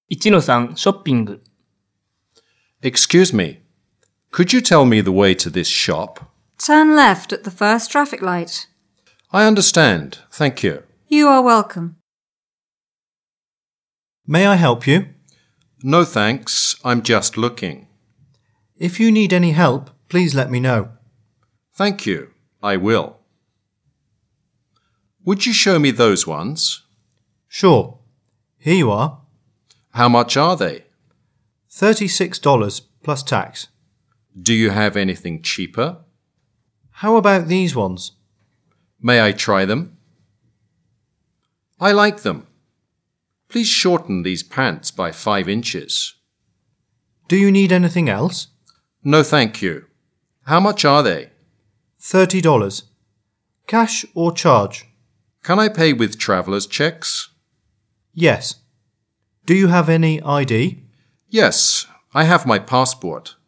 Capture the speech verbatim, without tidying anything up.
いちのさん ショッピング Excuse me, could you tell me the way to this shop? Turn left at the first traffic light. I understand, thank you. You are welcome. May I help you? No thanks, I'm just looking. If you need any help, please let me know. Thank you, I will. Would you show me those ones? Sure. Here you are. How much are they? thirty-six dollars plus tax. Do you have anything cheaper? How about these ones? May I try them? I like them. Please shorten these pants by five inches. Do you need anything else? No, thank you. How much are they? thirty dollars. Cash or charge? Can I pay with traveller's checks? Yes. Do you have any I D? Yes, I have my passport.